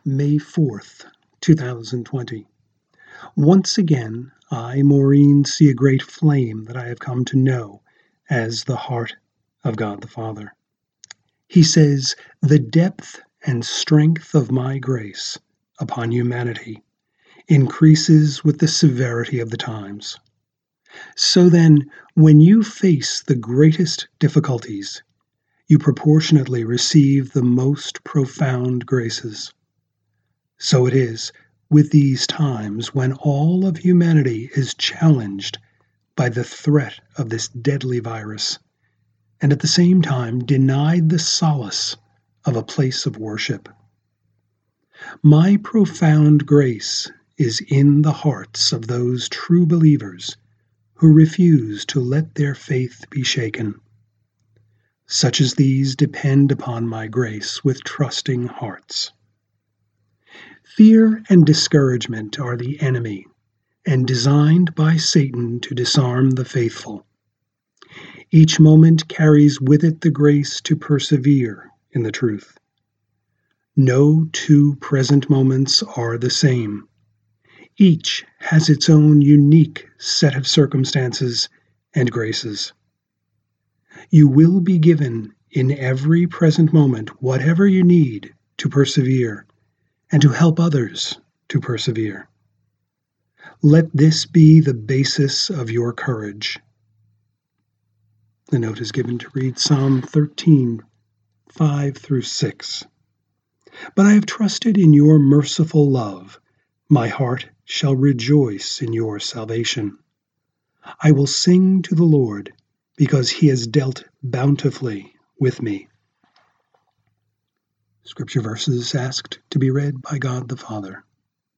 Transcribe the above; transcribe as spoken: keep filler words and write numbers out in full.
May fourth, two thousand twenty. Once again, I, Maureen, see a great flame that I have come to know as the heart of God the Father. He says, "The depth and strength of my grace upon humanity increases with the severity of the times." So then, when you face the greatest difficulties, you proportionately receive the most profound graces. So it is with these times when all of humanity is challenged by the threat of this deadly virus, and at the same time denied the solace of a place of worship. My profound grace is in the hearts of those true believers who refuse to let their faith be shaken. Such as these depend upon my grace with trusting hearts. Fear and discouragement are the enemy, and designed by Satan to disarm the faithful. Each moment carries with it the grace to persevere in the truth. No two present moments are the same. Each has its own unique set of circumstances and graces. You will be given in every present moment whatever you need to persevere and to help others to persevere. Let this be the basis of your courage. The note is given to read Psalm thirteen, five through six. But I have trusted in your merciful love. My heart shall rejoice in your salvation. I will sing to the Lord, because he has dealt bountifully with me. Scripture verses asked to be read by God the Father.